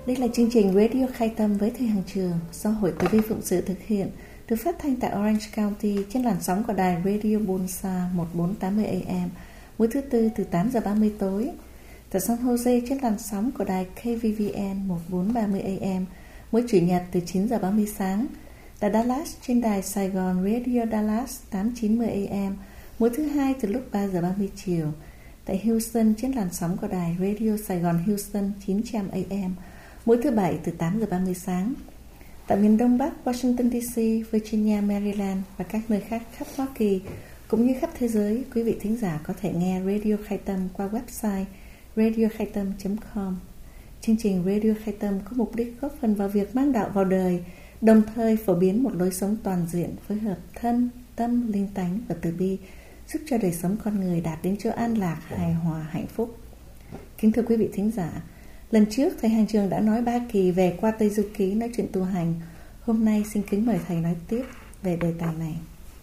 Đây là chương trình Radio Khai Tâm với Thầy Hằng Trường do Hội Tử vi Phụng Sự thực hiện, được phát thanh tại Orange County trên làn sóng của đài Radio Bonsa 1480 AM mỗi thứ Tư từ 8 giờ 30 tối, tại San Jose trên làn sóng của đài KVVN 1430 AM mỗi Chủ nhật từ 9 giờ 30 sáng, tại Dallas trên đài Sài Gòn Radio Dallas 890 AM mỗi thứ Hai từ lúc 3 giờ 30 chiều, tại Houston trên làn sóng của đài Radio Sài Gòn Houston 900 AM mỗi thứ Bảy từ 8 giờ 30 sáng. Tại miền Đông Bắc, Washington DC, Virginia, Maryland và các nơi khác khắp Hoa Kỳ cũng như khắp thế giới, quý vị thính giả có thể nghe Radio Khai Tâm qua website radiokhaitam.com. Chương trình Radio Khai Tâm có mục đích góp phần vào việc mang đạo vào đời, đồng thời phổ biến một lối sống toàn diện phối hợp thân, tâm, linh tánh và từ bi, giúp cho đời sống con người đạt đến chỗ an lạc, hài hòa, hạnh phúc. Kính thưa quý vị thính giả, lần trước Thầy Hàng Trường đã nói 3 kỳ về qua Tây Du Ký nói chuyện tu hành. Hôm nay xin kính mời Thầy nói tiếp về đề tài này.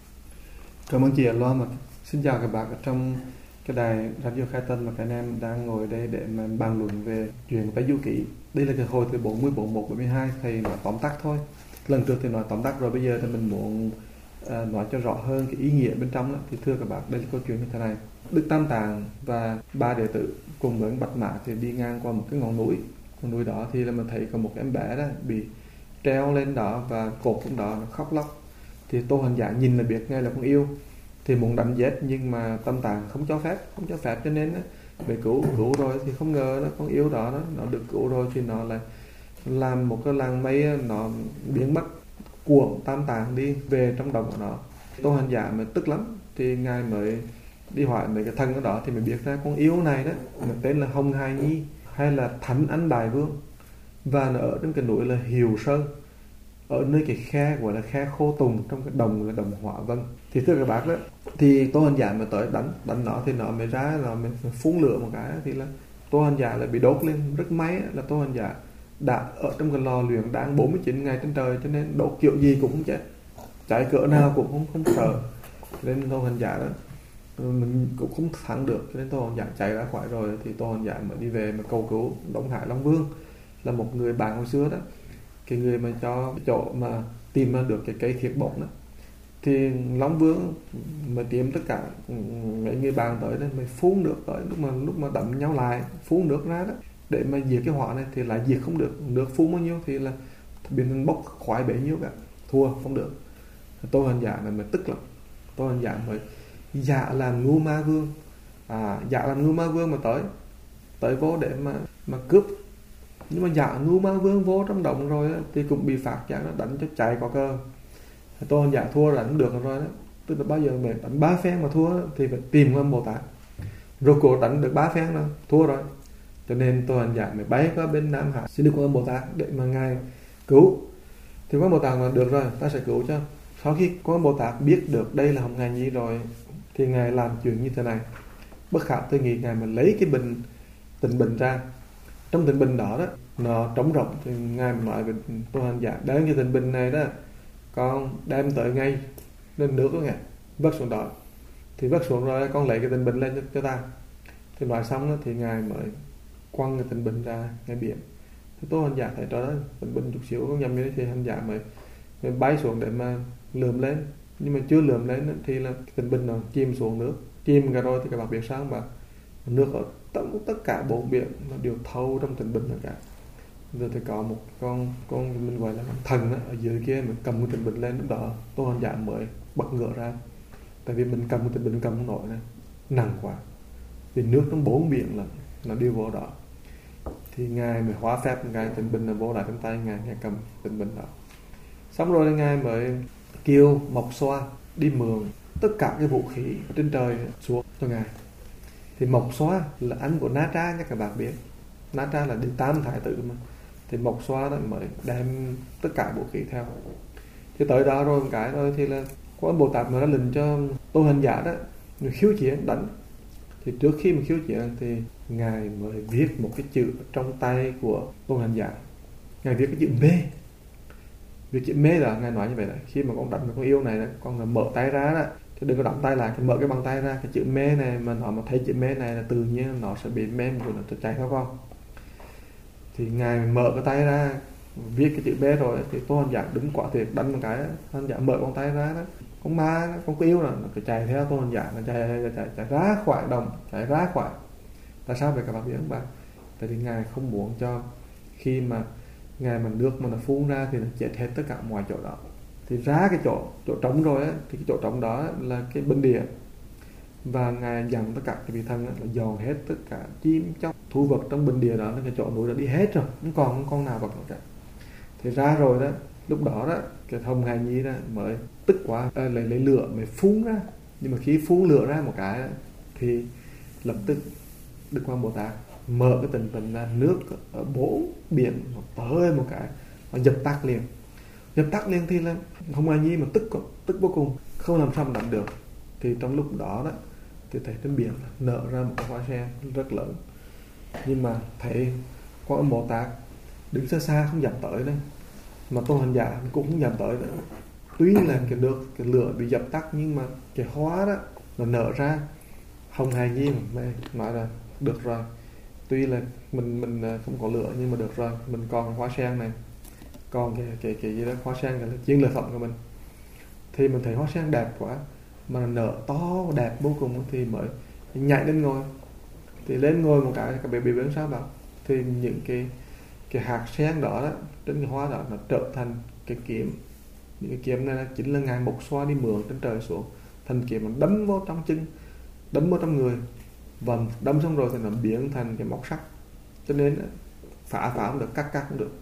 Cảm ơn chị Loan. Xin chào các bạn ở trong cái đài Radio Khai Tâm và các anh em đang ngồi đây để mà bàn luận về chuyện Tây Du Ký. Đây là cái hồi từ 40, 41, 42 Thầy nói tóm tắt thôi. Lần trước thì nói tóm tắt rồi, bây giờ thì mình muốn nói cho rõ hơn cái ý nghĩa bên trong đó. Thì thưa các bạn, đây là câu chuyện như thế này. Đức Tam Tạng và 3 đệ tử cùng với Bạch Mã thì đi ngang qua một cái ngọn núi. Ngọn núi đó thì là mình thấy có một em bé đó bị treo lên đó và cột xuống đó, nó khóc lóc. Thì Tô Hành Giả nhìn là biết ngay là con yêu, thì muốn đánh giết nhưng mà Tam Tạng không cho phép cho nên về cứu rồi thì không ngờ con yêu đó nó được cứu rồi thì nó lại làm một cái làng mây, nó biến mất, cuộn Tam Tạng đi về trong đồng của nó. Tô Hành Giả mà tức lắm thì ngài mới đi hỏi mấy cái thân đó thì mới biết ra con yêu này đó nó tên là Hồng Hài Nhi hay là Thánh Anh Đại Vương, và nó ở trên cái núi là Hiều Sơn, ở nơi cái khe gọi là khe Khô Tùng, trong cái đồng là đồng Hỏa Vân. Thì thưa các bác đó, thì Tô Hành Giả mà tới đánh nó thì nó mới ra, nó mới phun lửa một cái thì là Tô Hành Giả là bị đốt lên. Rất may là Tô Hành Giả đã ở trong cái lò luyện đang 49 ngày trên trời, cho nên đốt kiểu gì cũng không chết, cháy cỡ nào cũng không sợ. Nên Tô Hành Giả đó mình cũng không thắng được, cho nên Tô Hành Giả chạy ra khỏi rồi thì Tô Hành Giả mới đi về mà cầu cứu Đông Hải Long Vương, là một người bạn hồi xưa đó, cái người mà cho cái chỗ mà tìm ra được cái cây thiệt bổng đó. Thì Long Vương mà tìm tất cả mấy người bạn tới đây mới phun nước tới, lúc mà đấm nhau lại phun nước ra đó để mà diệt cái hỏa này thì lại diệt không được. Nước phun bao nhiêu thì là biến bốc khói bấy nhiêu cả, thua không được. Tô Hành Giả này mới tức lắm. Tô Hành Giả mới dạ làm Ngưu Ma Vương, dạ làm Ngưu Ma Vương mà tới vô để mà cướp. Nhưng mà dạ Ngưu Ma Vương vô trong động rồi đó, thì cũng bị phạt giả nó đánh cho chạy có cơ. Tô Hành Giả thua đánh được rồi đó, tức là bao giờ mình đánh 3 phen mà thua đó, thì phải tìm Quan Bồ Tát. Rồi cổ đánh được 3 phen đó, thua rồi, cho nên Tô Hành Giả mới bay qua bên Nam Hải xin được Quan Bồ Tát để mà ngài cứu. Thì Quan Bồ Tát mà được rồi, ta sẽ cứu cho. Sau khi Quan Bồ Tát biết được đây là Hồng Hài Nhi rồi thì ngài làm chuyện như thế này. Bất khả tư nghị, ngài mà lấy cái tịnh bình ra. Trong tịnh bình đó nó trống rộng thì ngài mà nói với Tô Hành Giả, đem cái tịnh bình này đó con đem tới ngay lên nước đó nghe, vớt xuống đó. Thì vớt xuống rồi con lấy cái tịnh bình lên cho ta. Thì nói xong đó, thì ngài mới quăng cái tịnh bình ra ngay biển. Thì Tô Hành Giả thấy đó tịnh bình chút xíu con nhầm như thế thì Hành Giả mới bay xuống để mà lượm lên. Nhưng mà chưa lượm lên thì là tịnh bình nó chìm xuống nước, chìm cả rồi thì các bạn biết sao mà nước ở tất cả bốn biển nó đều thâu trong tịnh bình cả. Rồi thì có một con mình gọi là thần đó, ở dưới kia mình cầm cái tịnh bình lên, lúc đó Tô Hành Giả mới bật ngựa ra, tại vì mình cầm cái tịnh bình cầm không nổi này, nặng quá, vì nước trong bốn biển là nó đều vô đó. Thì ngài mới hóa phép, ngài tịnh bình là vô lại trong tay ngài cầm tịnh bình đó. Xong rồi ngài mới kêu Mộc Xoa đi mượn tất cả cái vũ khí trên trời xuống cho ngài. Thì Mộc Xoa là anh của Na Tra nha các bạn biết. Na Tra là Đệ Tam Thái Tử mà. Thì Mộc Xoa đó mới đem tất cả vũ khí theo. Thì tới đó rồi một cái rồi thì là Quan Bồ Tát mà ra lệnh cho Tô Hành Giả đó khiêu chiến đánh. Thì trước khi mà khiêu chiến thì ngài mới viết một cái chữ trong tay của Tô Hành Giả. Ngài viết cái chữ mê. Việc chữ mê là ngài nói như vậy là khi mà con đánh con yêu này đó, con mở tay ra đó, chứ đừng có đóng tay lại, mở cái bàn tay ra, cái chữ mê này mà nó mà thấy chữ mê này là tự nhiên nó sẽ bị mê rồi nó chạy theo con. Thì ngài mở cái tay ra viết cái chữ B rồi thì Tô Hành Giả đứng quả thiệt đánh một cái, Hành Giả mở con tay ra đó, con ma con yêu nó cứ chạy theo Tô Hành Giả, nó chạy ra khỏi đồng, chạy ra khỏi. Tại sao vậy các bạn biết không bạn? Tại vì ngài không muốn cho khi mà ngài mà nước mà nó phun ra thì nó chết hết tất cả mọi chỗ đó. Thì ra cái chỗ trống rồi á, thì cái chỗ trống đó là cái bên địa, và ngài dặn tất cả cái vị thần là dọn hết tất cả chim chóc thú vật trong bên địa đó, cái chỗ núi đã đi hết rồi, không còn con nào vật nữa cả. Thì ra rồi đó, lúc đó đó cái Hồng Hài Nhi đó mới tức quá, lấy lửa mới phun ra. Nhưng mà khi phun lửa ra một cái đó, thì lập tức Đức Quan Bồ Tát mở cái tình tình ra, nước ở bốn biển nó tới một cái, nó dập tắt liền thì là Hồng Hài Nhi mà tức vô cùng, không làm sao mà đánh được. Thì trong lúc đó đó thì thấy trên biển nở ra một cái hoa sen rất lớn, nhưng mà thấy Quan Âm Bồ Tát đứng xa xa không dám tới đấy, mà Tô Hành Giả cũng không dám tới nữa. Tuy là cái lửa bị dập tắt, nhưng mà cái hoa đó nó nở ra. Hồng Hài Nhi mà nói là được rồi, tuy là mình không có lửa nhưng mà được rồi, mình còn hoa sen này, còn cái gì đó, hoa sen là chiến lợi phẩm của mình. Thì mình thấy hoa sen đẹp quá, mà nở to đẹp vô cùng, thì mới nhảy lên ngồi. Thì lên ngồi một cái bị biến sao bảo, thì những cái hạt sen đó, đó trên cái hoa đó nó trở thành cái kiếm. Những cái kiếm này chính là ngài Mộc Xoa đi mượn trên trời xuống, thành kiếm nó đâm vô trong chân, đâm vô trong người, và đâm xong rồi thì nó biến thành cái móc sắt, cho nên phá không được, cắt không được.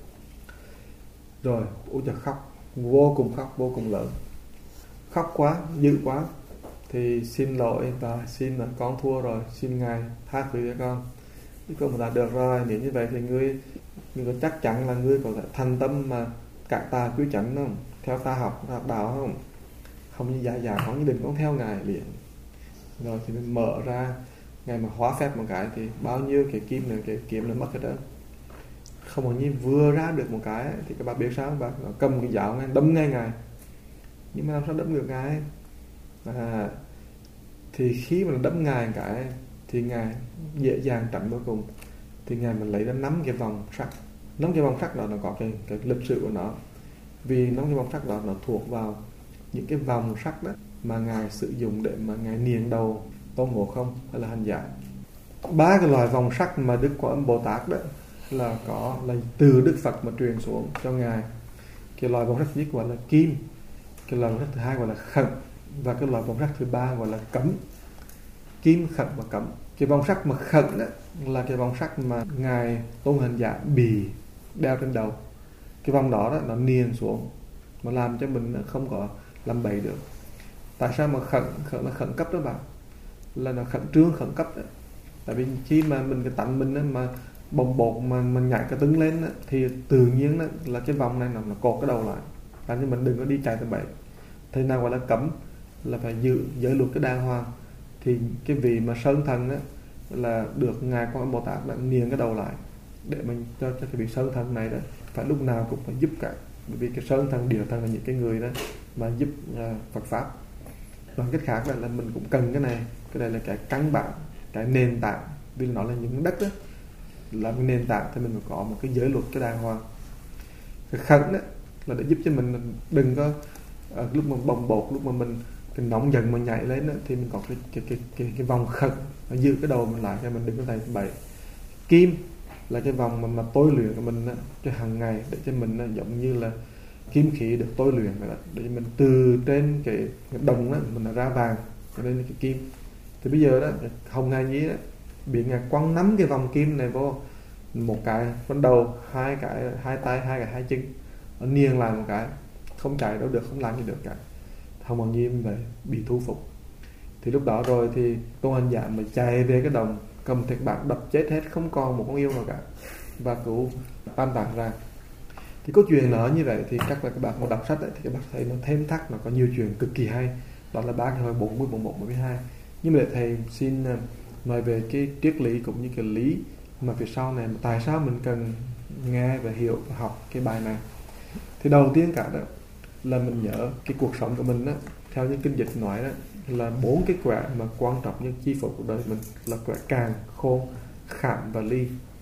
Rồi ôi trời, khóc vô cùng lớn, khóc quá, dữ quá. Thì xin lỗi và xin là con thua rồi, xin ngài tha thứ cho con. Chứ con đã được rồi, nếu như vậy thì ngươi có chắc chắn là ngươi có thể thành tâm mà cải tà quy chánh không, theo ta học đạo không như dạ không, như đừng con theo ngài liền. Rồi thì mình mở ra, ngài mà hóa phép một cái thì bao nhiêu cái kim này, cái kiếm nó mất hết đó. Không có như vừa ra được một cái thì các bạn biết sao không? Bạn nó cầm cái giáo ngài đâm ngay ngài, nhưng mà làm sao đâm được ngài? Thì khi mà nó đâm ngài cái thì ngài dễ dàng tránh vô cùng. Thì ngài mình lấy ra 5 cái vòng sắt. 5 cái vòng sắt đó nó có cái lịch sử của nó, vì 5 cái vòng sắt đó nó thuộc vào những cái vòng sắt đó mà ngài sử dụng để mà ngài niền đầu Tôn Ngộ Không hay là Hành Giả. 3 cái loại vòng sắt mà Đức Quan Âm Bồ Tát đó là từ Đức Phật mà truyền xuống cho ngài. Cái loại vòng sắt thứ nhất gọi là kim, cái loại vòng sắt thứ hai gọi là khẩn, và cái loại vòng sắt thứ ba gọi là cấm. Kim, khẩn và cấm. Cái vòng sắt mà khẩn đó là cái vòng sắt mà ngài Tôn Hành Giả bị đeo trên đầu. Cái vòng đó nó niền xuống, nó làm cho mình không có làm bậy được. Tại sao mà khẩn là khẩn cấp đó bạn, là nó khẩn trương khẩn cấp đó. Tại vì khi mà mình cái tánh mình đó, mà bồng bột mà mình nhảy cái tứng lên đó, thì tự nhiên đó, là cái vòng này nó cột cái đầu lại, làm cho mình đừng có đi chạy tới bậy. Thế nào gọi là cấm, là phải giữ giới luật cái đàng hoàng. Thì cái vị mà sơn thần đó là được ngài Quan Âm Bồ Tát đã niền cái đầu lại để mình cho cái vị sơn thần này đó phải lúc nào cũng phải giúp cả. Bởi vì cái sơn thần, địa thần là những cái người đó mà giúp Phật pháp. Bằng cách khác là mình cũng cần cái này. Cái này là cái căn bản, cái nền tảng. Vì nó là những đất đó, là cái nền tảng thì mình phải có một cái giới luật cái đàng hoàng. Cái khẩn đó là để giúp cho mình đừng có lúc mà bồng bột, lúc mà mình cái nóng giận mà nhảy lên đó, thì mình có cái vòng khẩn nó giữ cái đầu mình lại cho mình đừng có tay bậy. Kim là cái vòng mà tôi luyện của mình đó, cho hàng ngày để cho mình nó giống như là kim khí được tôi luyện đó, để cho mình từ trên cái đồng đó mình ra vàng, cho nên cái kim. Thì bây giờ đó Hồng Hài Nhi đó bị ngài quăng 5 cái vòng kim này vô một cái bên đầu, hai tay, hai chân, nó niền lại một cái, không chạy đâu được, không làm gì được cả. Hồng Hài Nhi vậy bị thu phục. Thì lúc đó rồi thì Tôn Hành Giả mới chạy về cái đồng, cầm thạch bạc đập chết hết, không còn một con yêu nào cả, và cứu Tam Tạng ra. Thì câu chuyện nó như vậy thì chắc là các bạn mà đọc sách ấy, thì các bạn thấy nó thêm thắt, nó có nhiều chuyện cực kỳ hay. Đó là 3 cái hồi 40, 41, 42. Nhưng mà để thầy xin nói về cái triết lý cũng như cái lý mà phía sau này, tại sao mình cần nghe và hiểu và học cái bài này. Thì đầu tiên cả đó là mình nhớ cái cuộc sống của mình đó, theo những kinh dịch nói đó, là 4 cái quẻ mà quan trọng nhất chi phối cuộc đời mình là quẻ càng, khôn, khảm và ly.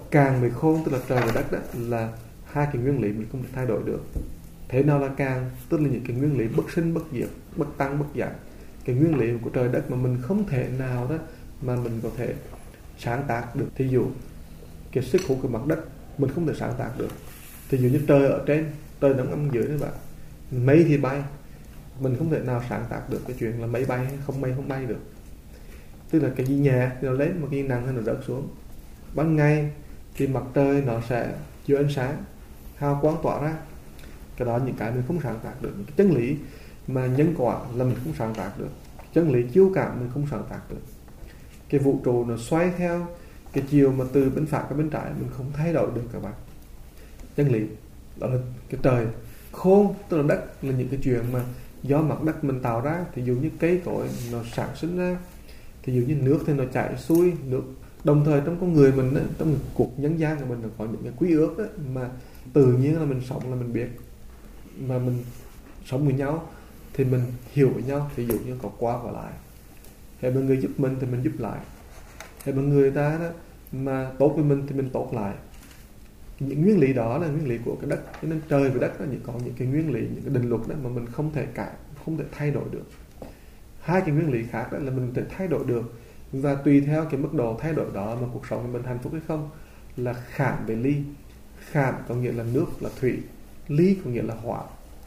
Càng với khôn tức là trời và đất đó là hai cái nguyên lý mình không thể thay đổi được. Thế nào là càng? Tức là những cái nguyên lý bất sinh bất diệt, bất tăng bất giảm. Cái nguyên lý của trời đất mà mình không thể nào đó mà mình có thể sáng tác được. Thí dụ cái sức hút của mặt đất mình không thể sáng tác được. Thí dụ như trời ở trên, trời nóng âm dưới đấy bạn, mây thì bay, mình không thể nào sáng tác được cái chuyện là mây bay hay không bay được. Tức là cái gì nhẹ thì nó lên, mà cái gì nặng thì nó rớt xuống. Ban ngày thì mặt trời nó sẽ chiếu ánh sáng, hào quang tỏa ra. Cái đó những cái mình không sáng tác được. Những cái chân lý mà nhân quả là mình không sáng tác được. Chân lý chiếu cảm mình không sáng tác được. Cái vũ trụ nó xoay theo cái chiều mà từ bên phải qua bên trái mình không thay đổi được các bạn. Chân lý đó là cái trời. Khôn tức là đất là những cái chuyện mà do mặt đất mình tạo ra. Thì dụ như cây cối nó sản sinh ra, thì dụ như nước thì nó chảy xuôi nước. Đồng thời trong con người mình, trong cuộc nhân gian của mình có những cái quy ước đó, mà tự nhiên là mình sống là mình biết, mà mình sống với nhau thì mình hiểu với nhau. Thì dụ như có qua và lại, hay mọi người giúp mình thì mình giúp lại, hay mọi người ta đó mà tốt với mình thì mình tốt lại. Những nguyên lý đó là nguyên lý của cái đất. Cho nên trời và đất nó có những cái nguyên lý, những cái định luật đó mà mình không thể thay đổi được. Hai cái nguyên lý khác đó là mình có thể thay đổi được, và tùy theo cái mức độ thay đổi đó mà cuộc sống của mình hạnh phúc hay không. Là khảm với ly. Khảm có nghĩa là nước, là thủy. Ly có nghĩa là hỏa.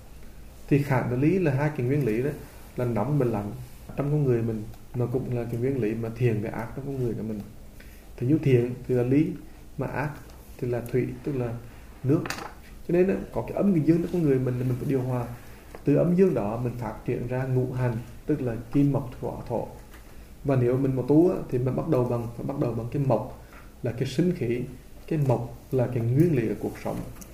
Thì khảm và ly là hai cái nguyên lý đó, là nóng và lạnh trong con người mình, mà cũng là cái nguyên lý mà thiện và ác trong con người của mình. Thì như thiện thì là ly, mà ác thì là thủy, tức là nước. Cho nên đó, có cái âm cái dương trong con người mình phải điều hòa. Từ âm dương đó mình phát triển ra ngũ hành, tức là kim mộc hỏa thổ. Và nếu mình mà tu á, thì mình phải bắt đầu bằng cái mộc là cái sinh khí. Cái mộc là cái nguyên lý của cuộc sống.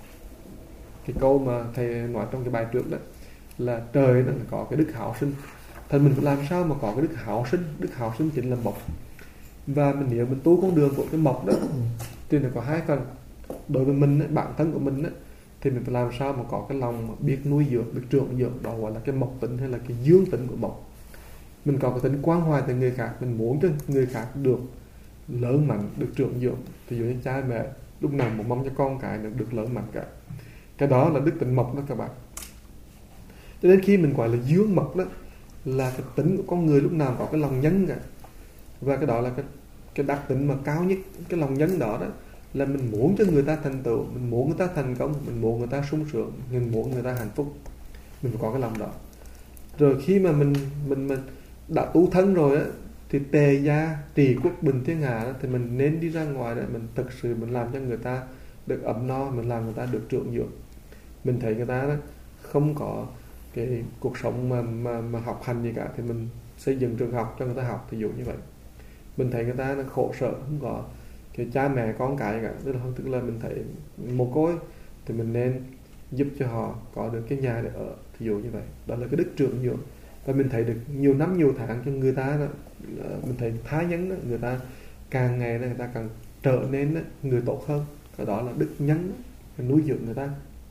Cái câu mà thầy nói trong cái bài trước đó là trời nó có cái đức hảo sinh, thì mình phải làm sao mà có cái đức hảo sinh. Đức hảo sinh chính là mộc. Và nếu mình tu con đường của cái mộc đó thì nó có hai phần. Đối với mình, bản thân của mình thì mình phải làm sao mà có cái lòng mà biết nuôi dưỡng, biết trưởng dưỡng. Đó gọi là cái mộc tính hay là cái dương tính của mộc. Mình có cái tính quan hoài từ người khác, mình muốn cho người khác được lớn mạnh, được trưởng dưỡng. Thì dụ như cha mẹ lúc nào cũng mong cho con cái được lớn mạnh cả. Cái đó là đức tính mộc đó các bạn. Cho nên khi mình gọi là dương mộc đó, là cái tính của con người lúc nào có cái lòng nhân cả. Và cái đó là cái đặc tính mà cao nhất. Cái lòng nhân đó là mình muốn cho người ta thành tựu, mình muốn người ta thành công, mình muốn người ta sung sướng, mình muốn người ta hạnh phúc. Mình phải có cái lòng đó. Rồi khi mà mình đã tu thân rồi á, thì tề gia trì quốc bình thiên hạ đó, thì mình nên đi ra ngoài để mình thực sự mình làm cho người ta được ấm no, mình làm người ta được trưởng dưỡng. Mình thấy người ta đó không có cái cuộc sống mà học hành gì cả, thì mình xây dựng trường học cho người ta học. Ví dụ như vậy. Mình thấy người ta khổ sở, không có cái cha mẹ con cái cả, tức là mình thấy mồ côi thì mình nên giúp cho họ có được cái nhà để ở. Ví dụ như vậy. Đó là cái đức trưởng dưỡng. Và mình thấy được nhiều năm nhiều tháng cho người ta đó, mình thấy thái nhân đó, người ta càng ngày người ta càng trở nên đó, người tốt hơn. Cái đó là đức nhân đó, nuôi dưỡng người ta.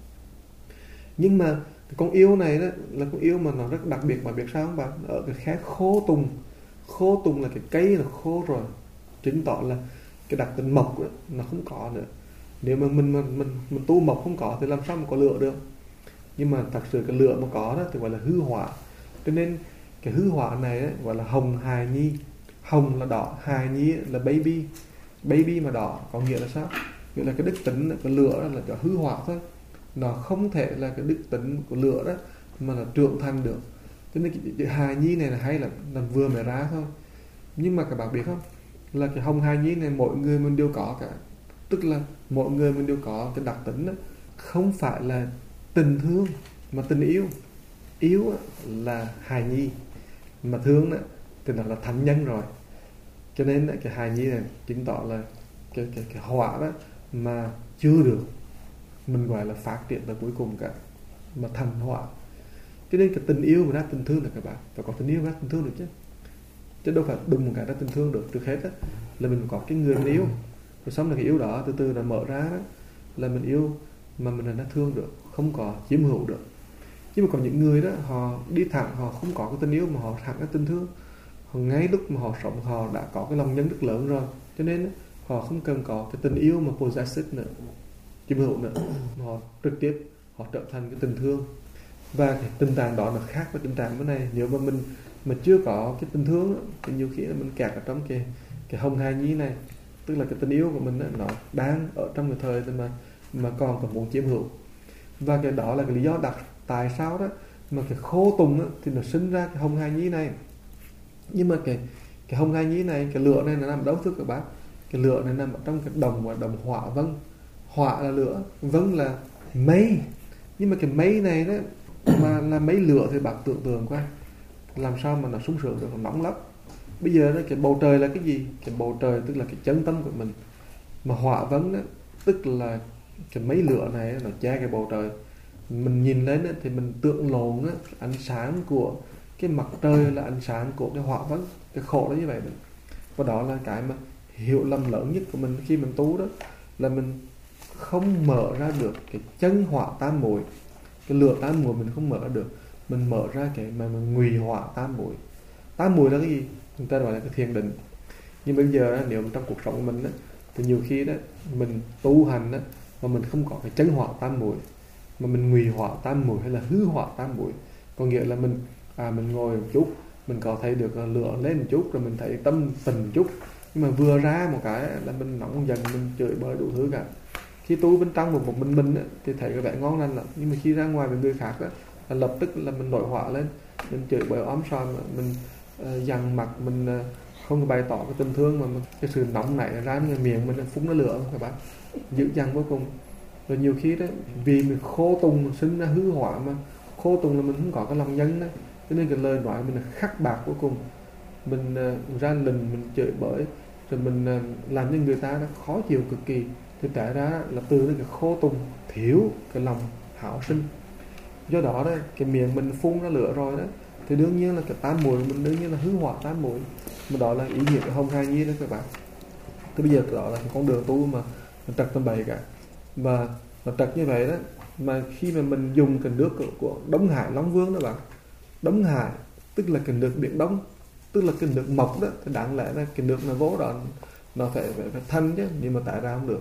Nhưng mà con yêu này đó là con yêu mà nó rất đặc biệt. Mà biết sao không bạn? Ở cái khé khô tùng. Khô tùng là cái cây nó khô rồi, chứng tỏ là cái đặc tính mộc đó, nó không có nữa. Nếu mà mình tu mộc không có thì làm sao mà có lửa được. Nhưng mà thật sự cái lửa mà có đó thì gọi là hư hỏa. Cho nên cái hư hỏa này ấy, gọi là hồng hài nhi. Hồng là đỏ, hài nhi là baby. Baby mà đỏ có nghĩa là sao? Nghĩa là cái đức tính, cái lửa là cho hư hỏa thôi. Nó không thể là cái đức tính của lửa đó mà là trưởng thành được. Cho nên cái hài nhi này là hay là vừa mới ra thôi. Nhưng mà các bạn biết không, là cái hồng hài nhi này mỗi người mình đều có cả. Tức là mỗi người mình đều có cái đặc tính đó. Không phải là tình thương mà tình yêu. Yêu là hài nhi, mà thương đó thì nó là thánh nhân rồi. Cho nên cái hài nhi này chứng tỏ là cái hỏa đó mà chưa được mình gọi là phát triển tới cuối cùng cả, mà thành hỏa. Cho nên cái tình yêu mà ra tình thương là các bạn phải có tình yêu ra tình thương được chứ đâu phải đùng một cái ra tình thương được. Trước hết đó, là mình có cái người mình yêu, rồi xong là cái yêu đó từ từ là mở ra đó, là mình yêu mà mình đã thương được, không có chiếm hữu được. Nhưng mà có những người đó họ đi thẳng, họ không có cái tình yêu mà họ thẳng cái tình thương. Họ ngay lúc mà họ sống họ đã có cái lòng nhân rất lớn rồi, cho nên họ không cần có cái tình yêu mà possessive nữa, chiếm hữu nữa, họ trực tiếp họ trở thành cái tình thương. Và cái tình trạng đó nó khác với tình trạng bên này. Nếu mà mình mà chưa có cái tình thương đó, thì nhiều khi là mình kẹt ở trong cái hồng hài nhi này, tức là cái tình yêu của mình đó, nó đang ở trong cái thời mà còn muốn chiếm hữu. Và cái đó là cái lý do tại sao đó mà cái khô tùng đó, thì nó sinh ra cái hồng hài nhi này. Nhưng mà cái hồng hài nhi này, cái lửa này nó nằm đâu thưa các bác? Cái lửa này nằm ở trong cái đồng, và đồng hỏa vân. Hỏa là lửa, vân là mây. Nhưng mà cái mây này đó mà là mây lửa thì bạn tưởng tượng qua, làm sao mà nó sung sướng được, nó nóng lắm. Bây giờ đó, cái bầu trời là cái gì? Cái bầu trời tức là cái chân tâm của mình. Mà hỏa vân đó, tức là cái mấy lửa này nó che cái bầu trời. Mình nhìn lên đó, thì mình tưởng lộn đó, ánh sáng của cái mặt trời là ánh sáng của cái hỏa vân. Cái khổ đó như vậy đó. Và đó là cái mà hiểu lầm lớn nhất của mình khi mình tu đó, là mình không mở ra được cái chân hỏa tam muội. Cái lửa tam muội mình không mở được, mình mở ra cái mà mình ngụy hỏa tam muội. Tam muội là cái gì? Người ta gọi là cái thiền định. Nhưng bây giờ đó, nếu trong cuộc sống của mình đó, thì nhiều khi đó mình tu hành đó, mà mình không có cái chân hỏa tam muội, mà mình ngụy hỏa tam muội hay là hư hỏa tam muội. Có nghĩa là mình ngồi một chút, mình có thấy được lửa lên một chút, rồi mình thấy tâm tình một chút, nhưng mà vừa ra một cái là mình nóng dần, mình chửi bới đủ thứ cả. Khi tu bên trong một mình thì thấy cái vẻ ngon lành lắm, nhưng mà khi ra ngoài với người khác đó, là lập tức là mình nổi hỏa lên, mình chửi bới óm sòm, mình dằn mặt, mình không bày tỏ cái tình thương, mà cái sự nóng nảy ra cái miệng mình phúng nó lửa các bạn, dữ dằn vô cùng. Rồi nhiều khi đó vì mình khô tùng sinh ra hư hỏa, mà khô tùng là mình không có cái lòng nhân đó, cho nên cái lời nói mình khắc bạc vô cùng. Mình ra lình, mình chửi bới, rồi mình làm cho người ta nó khó chịu cực kỳ. Thì tại ra là từ cái khô tùng, thiếu cái lòng hảo sinh. Do đó đó, cái miệng mình phun ra lửa rồi đó, thì đương nhiên là cái tam muội mình đương nhiên là hư hỏa tam muội. Mà đó là ý nghĩa của hồng hai nhi đó các bạn. Thì bây giờ đó là con đường tu mà trật tầm bậy cả. Mà trật như vậy đó, mà khi mà mình dùng cái nước của Đông Hải Long Vương đó bạn, Đông Hải tức là cái nước biển Đông, tức là cái nước mộc đó, thì đáng lẽ là cái nước nó vô đó nó phải thanh chứ, nhưng mà tại ra không được.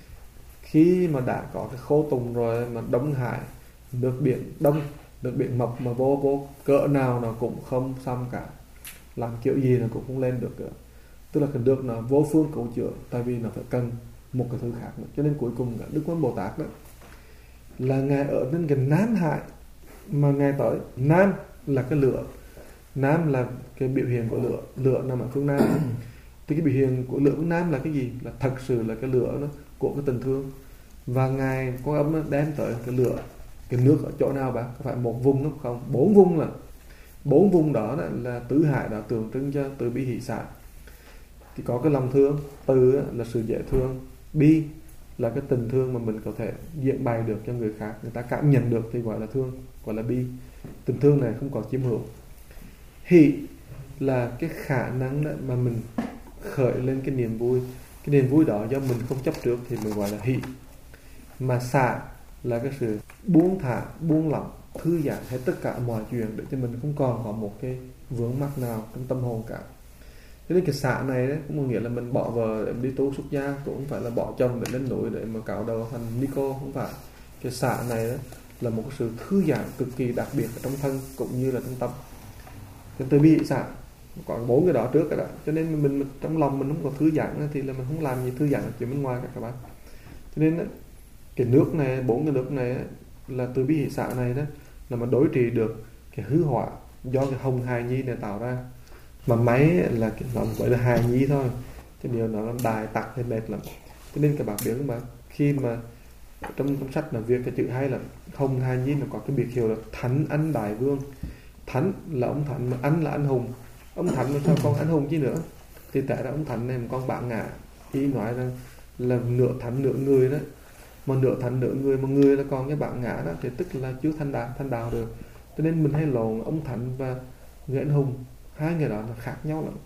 Khi mà đã có cái khô tùng rồi, mà Đông Hải, nước biển Đông, nước biển mộc mà vô cỡ nào nó cũng không xong cả, làm kiểu gì nó cũng không lên được nữa. Tức là cái nước nó vô phương cứu chữa, tại vì nó phải cần một cái thứ khác nữa. Cho nên cuối cùng Đức Quan Bồ Tát đó là ngài ở bên cái Nam Hải, mà ngài tới Nam là cái lửa, Nam là cái biểu hiện của lửa, lửa nằm ở phương Nam. Thì cái biểu hiện của lửa phương Nam là cái gì? Là thật sự là cái lửa đó của cái tình thương. Và ngài Quan Âm đem tới cái lửa, cái nước ở chỗ nào bạn? Có phải một vùng đâu không? 4 vùng là 4 vùng đó là tứ hải đã tượng trưng cho từ bi hỷ xả. Thì có cái lòng thương, từ là sự dễ thương, bi là cái tình thương mà mình có thể diễn bày được cho người khác, người ta cảm nhận được thì gọi là thương, gọi là bi. Tình thương này không có chiếm hữu. Hỷ là cái khả năng đó mà mình khởi lên cái niềm vui. Cái niềm vui đó do mình không chấp trước thì mình gọi là hỷ. Mà xả là cái sự buông thả, buông lỏng, thư giãn hết tất cả mọi chuyện, để cho mình không còn có một cái vướng mắc nào trong tâm hồn cả. Cho nên cái xả này đấy cũng có nghĩa là mình bỏ vợ để đi tu xuất gia, cũng không phải là bỏ chồng để lên núi để mà cạo đầu thành Nico, không phải. Cái xả này đó là một sự thư giãn cực kỳ đặc biệt ở trong thân cũng như là trong tâm. Cái từ bi xả có 4 cái đó trước cái đó, cho nên mình trong lòng mình không có thư giãn thì là mình không làm gì thư giãn ở chuyện bên ngoài cả các bạn. Cho nên đó, cái nước này, 4 cái nước này là từ bi hỷ xả này đó là mà đối trị được cái hư hỏa do cái hồng hài nhi này tạo ra. Mà máy là nó gọi là hài nhi thôi, cái điều nó làm đài tặc thì mệt lắm. Cho nên các bạn biết mà khi mà trong sách là việc cái chữ hay là hồng hài nhi nó có cái biệt hiệu là thánh anh đại vương. Thánh là ông thánh, mà anh là anh hùng. Ông thánh mà sao con anh hùng chứ nữa. Thì tại ra ông thánh này một con bạn ngạ, ý nói rằng là nửa thánh nửa người đó. Mà nửa thánh nửa người, mà người là còn cái bạn ngạ đó, thì tức là chưa thành đạo được. Cho nên mình hay lộn ông thánh và người anh hùng, hai người đó nó khác nhau lắm.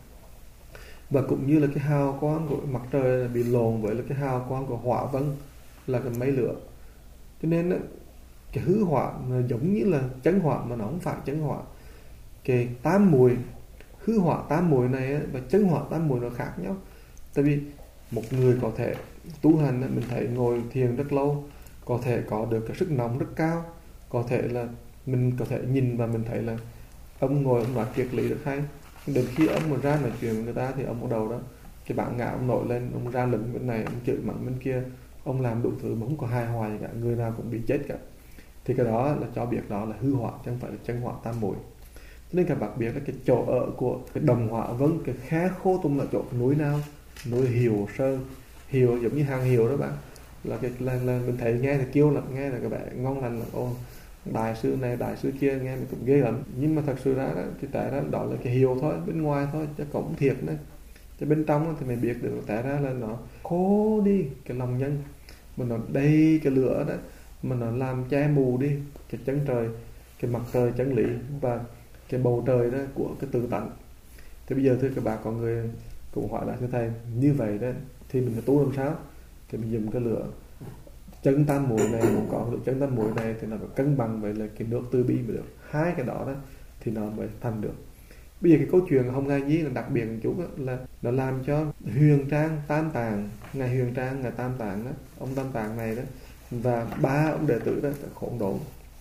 Và cũng như là cái hào quang của mặt trời bị lộn với là cái hào quang của hỏa vân là cái mây lửa. Cho nên đó, cái hư hỏa nó giống như là chân hỏa mà nó không phải chân hỏa. Cái tam muội, hư hỏa tam muội này và chân hỏa tam muội nó khác nhau. Tại vì một người có thể tu hành mình thấy ngồi thiền rất lâu, có thể có được cái sức nóng rất cao, có thể là mình có thể nhìn và mình thấy là ông ngồi ông nói triết lý rất hay. Đến khi ông mà ra nói chuyện với người ta thì ông bắt đầu đó cái bản ngã ông nổi lên, ông ra lệnh bên này, ông chửi mắng bên kia, ông làm đủ thứ mà không có hài hòa gì cả, người nào cũng bị chết cả. Thì cái đó là cho biết đó là hư hỏa chứ không phải là chân hỏa tam muội. Nên các bạn biết là cái chỗ ở của cái đồng hỏa vân, cái khe khô tung là chỗ núi nào? Núi Hiều Sơn. Hiều giống như hàng Hiều đó bạn, là cái là mình thấy nghe thì kêu là nghe là các bạn ngon lành là ô đại sư này đại sư kia nghe mình cũng ghê lắm, nhưng mà thật sự ra đó thì tại đó là cái Hiều thôi, bên ngoài thôi chứ cũng thiệt đấy. Chứ bên trong thì mình biết được tại ra là nó khô đi cái lòng nhân, mà nó đầy cái lửa đó, mà nó làm che mù đi cái chân trời, cái mặt trời chân lý và cái bầu trời đó của cái tự tánh. Thì bây giờ thưa các bạn, có người cũng hỏi lại thưa thầy, như vậy đó thì mình phải tu làm sao? Thì mình dùng cái lửa chân tam muội này, một có lửa chân tam muội này thì nó phải cân bằng với là cái nước từ bi mới được. Hai cái đó đó thì nó mới thành được. Bây giờ cái câu chuyện Hồng Ngài Nhi là đặc biệt một chút đó, là nó làm cho Huyền Trang Tam Tạng, ngài Huyền Trang, ngài Tam Tạng đó, ông Tam Tạng này đó, và ba ông đệ tử đó khổ độn.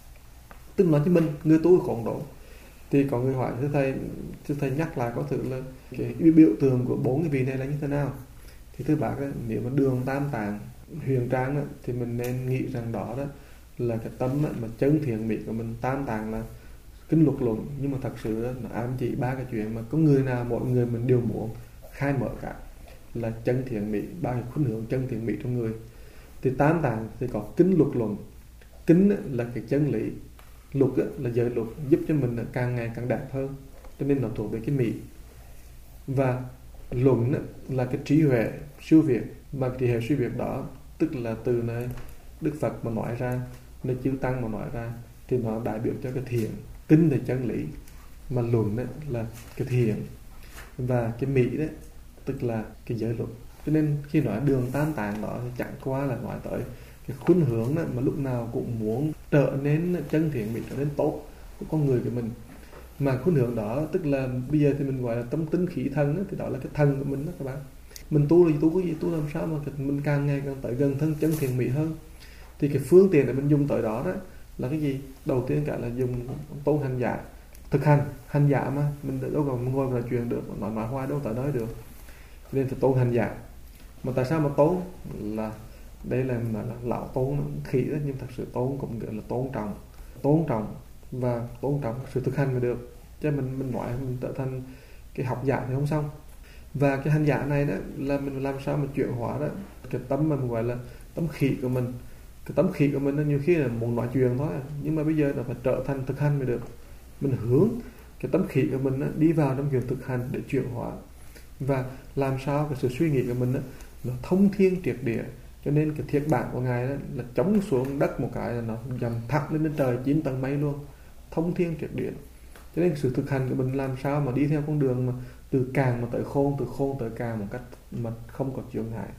Tức nói cho mình người tu khổ độn. Thì có người hỏi thưa thầy nhắc lại có thử là cái biểu tượng của bốn cái vị này là như thế nào? Thì thưa bác đó, nếu mà Đường Tam Tạng, Huyền Trang đó, thì mình nên nghĩ rằng đó là cái tâm đó, mà chân thiện mỹ của mình. Tam Tạng là kinh luật luận, nhưng mà thật sự đó, nó ám chỉ ba cái chuyện mà có người nào mỗi người mình đều muốn khai mở cả, là chân thiện mỹ, ba cái khuynh hướng chân thiện mỹ trong người. Thì Tam Tạng thì có kinh luật luận. Kinh là cái chân lý, luật là giới luật giúp cho mình càng ngày càng đẹp hơn, cho nên nó thuộc về cái mỹ. Và luận là cái trí huệ siêu việt, mà cái trí huệ siêu việt đó tức là từ nơi Đức Phật mà nói ra, nơi chư Tăng mà nói ra, thì nó đại biểu cho cái thiện. Kinh là chân lý, mà luận là cái thiện, và cái mỹ đấy tức là cái giới luật. Cho nên khi nói Đường Tam Tạng đó thì chẳng qua là nói tới cái khuynh hướng đó, mà lúc nào cũng muốn trở nên chân thiện mỹ, trở nên tốt của con người của mình. Mà khuynh hướng đó tức là bây giờ thì mình gọi là tâm tinh khí thần đó, thì đó là cái thần của mình đó các bạn. Mình tu là tu cái gì? Tu làm sao mà mình càng ngày càng tới gần thân chân thiện mỹ hơn. Thì cái phương tiện để mình dùng tới đó là cái gì? Đầu tiên cả là dùng tu hành giả, thực hành giả mà mình đâu còn ngồi mà chuyện được, nói hoài đâu tới nói được, nên phải tu hành giả. Mà tại sao mà tôn là đây là lão tôn khỉ đó, nhưng thật sự tôn cũng gọi là tôn trọng và tôn trọng sự thực hành mới được. Chứ mình nói mình trở thành cái học giả thì không xong. Và cái hành giả này đó là mình làm sao mà chuyển hóa đó cái tâm mà mình gọi là tấm khỉ của mình. Cái tấm khỉ của mình nó nhiều khi là muốn nói chuyện thôi, nhưng mà bây giờ nó phải trở thành thực hành mới được. Mình hướng cái tấm khỉ của mình đi vào trong chuyện thực hành để chuyển hóa, và làm sao cái sự suy nghĩ của mình nó thông thiên triệt địa. Cho nên cái thiết bản của ngài là chống xuống đất một cái là nó dầm thẳng lên trời 9 tầng mây luôn, thông thiên triệt địa. Cho nên sự thực hành của mình làm sao mà đi theo con đường mà từ càng mà tới khôn, từ khôn tới càng một cách mà không có chướng ngại.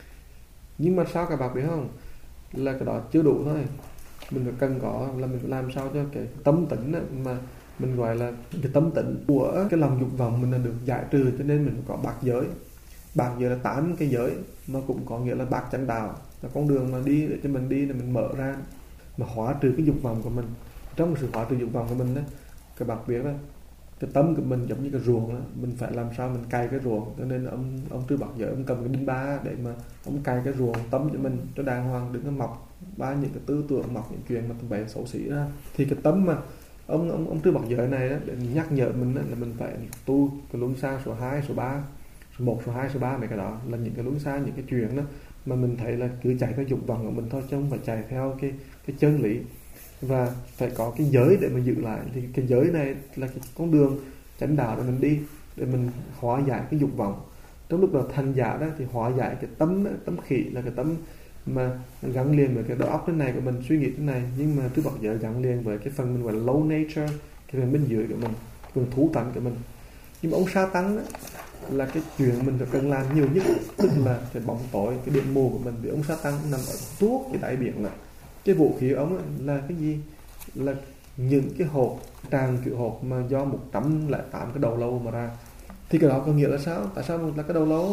Nhưng mà sao các bạn biết không, là cái đó chưa đủ thôi. Mình phải cần có là mình làm sao cho cái tâm tĩnh mà mình gọi là cái tâm tĩnh của cái lòng dục vọng mình là được giải trừ. Cho nên mình có bát giới. Bát giới là 8 cái giới, mà cũng có nghĩa là bát chánh đạo, là con đường mà đi để cho mình đi là mình mở ra mà hóa trừ cái dục vọng của mình. Trong sự hóa trừ dục vọng của mình đó, các bạn biết đó, cái tâm của mình giống như cái ruộng đó, mình phải làm sao mình cày cái ruộng. Cho nên ông Trư Bát Giới ông cầm cái đinh ba để mà ông cày cái ruộng tâm cho mình cho đàng hoàng, đừng có mọc ba những cái tư tưởng, mọc những chuyện mà tụi bè xấu xí ra. Thì cái tâm mà ông Trư Bát Giới này đó, để nhắc nhở mình đó, là mình phải tu cái luân xa số 2, số 3, số 1, số 2, số 3 mấy cái đó là những cái luân xa, những cái chuyện đó mà mình thấy là cứ chạy theo dục vọng của mình thôi, chứ không phải chạy theo cái chân lý. Và phải có cái giới để mình giữ lại. Thì cái giới này là cái con đường chánh đạo để mình đi, để mình hóa giải cái dục vọng. Trong lúc đó thành giả đó thì hóa giải cái tâm đó, tấm khỉ là cái tâm mà gắn liền với cái đầu óc thế này của mình, suy nghĩ thế này, nhưng mà trước bao giờ gắn liền với cái phần mình gọi là low nature, cái phần bên dưới của mình, cái phần thú tánh của mình. Nhưng mà ông sa tăng đó, là cái chuyện mình phải cần làm nhiều nhất, tức là cái bóng tối, cái điện mù của mình. Vì ông sa tăng nằm ở tuốt cái đại biển này. Cái vũ khí của ông là cái gì? Là những cái hộp, tràng kiểu hộp mà do 108 cái đầu lâu mà ra. Thì cái đó có nghĩa là sao? Tại sao là cái đầu lâu?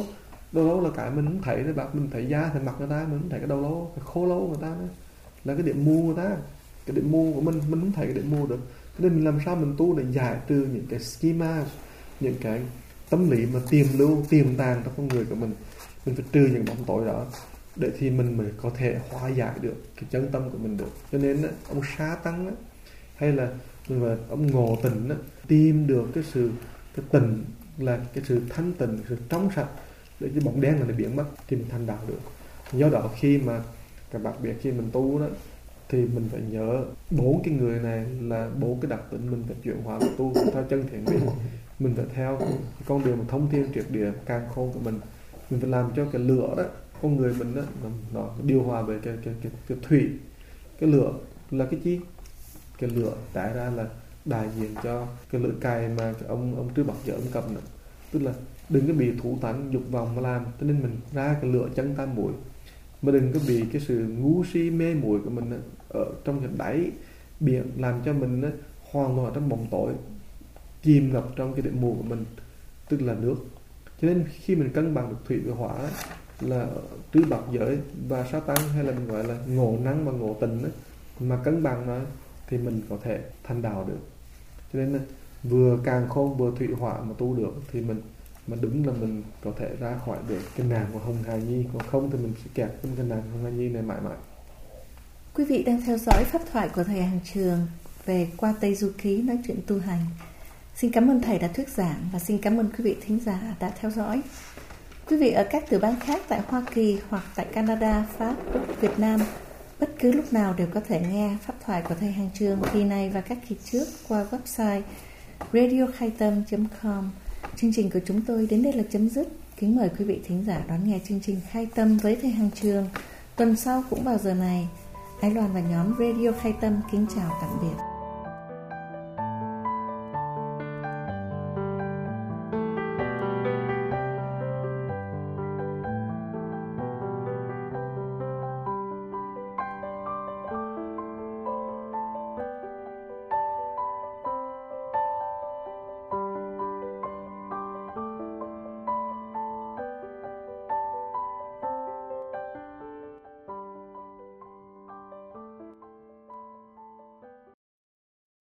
Đầu lâu là cái mình không thấy đấy bác, mình thấy da thấy mặt người ta, mình không thấy cái đầu lâu, cái khô lâu của người ta nữa. Là cái điểm mù người ta, cái điểm mù của mình không thấy cái điểm mù được. Cho nên mình làm sao mình tu để giải trừ những cái schema, những cái tâm lý mà tiềm tàng trong con người của mình phải trừ những bóng tối đó để thì mình mới có thể hóa giải được cái chân tâm của mình được. Cho nên ông Sa Tăng hay là ông Ngộ Tịnh tìm được cái tịnh là cái sự thanh tịnh, sự trong sạch để cái bóng đen này nó biến mất thì mình thành đạo được. Do đó khi mà các bạn biết khi mình tu đó thì mình phải nhớ 4 cái người này là 4 cái đặc tính mình phải chuyển hóa và tu theo chân thiện mỹ. Mình phải theo cái con đường mà thông thiên triệt địa càn khôn của mình phải làm cho cái lửa đó con người mình đó nó điều hòa về cái thủy. Cái lửa là cái chi? Cái lửa tại ra là đại diện cho cái lưỡi cày mà cái ông Trư Bát Giới ông cầm nữa. Tức là đừng có bị thủ tánh dục vọng mà làm, cho nên mình ra cái lửa chân tam muội, mà đừng có bị cái sự ngu si mê muội của mình ở trong cái đáy biển làm cho mình hoàn toàn trong bóng tối, chìm ngập trong cái điểm mù của mình, tức là nước. Cho nên khi mình cân bằng được thủy và hỏa là Trư Bát Giới và Sa Tăng, hay là mình gọi là Ngộ Năng và Ngộ Tịnh mà cân bằng nó thì mình có thể thành đạo được. Cho nên vừa càn khôn vừa thủy hỏa mà tu được thì mình mà đúng là mình có thể ra khỏi được cái nạn của Hồng Hà Nhi, còn không thì mình sẽ kẹt trong cái nạn Hồng Hà Nhi này mãi mãi. Quý vị đang theo dõi pháp thoại của thầy Hàng Trường về Qua Tây Du Ký nói chuyện tu hành. Xin cảm ơn thầy đã thuyết giảng và xin cảm ơn quý vị thính giả đã theo dõi. Quý vị ở các tiểu bang khác tại Hoa Kỳ hoặc tại Canada, Pháp, Úc, Việt Nam bất cứ lúc nào đều có thể nghe pháp thoại của thầy Hàng Trường kỳ này và các kỳ trước qua website radiokhaitam.com. Chương trình của chúng tôi đến đây là chấm dứt. Kính mời quý vị thính giả đón nghe chương trình Khai Tâm với thầy Hàng Trường tuần sau cũng vào giờ này. Ái Loan và nhóm Radio Khai Tâm kính chào tạm biệt.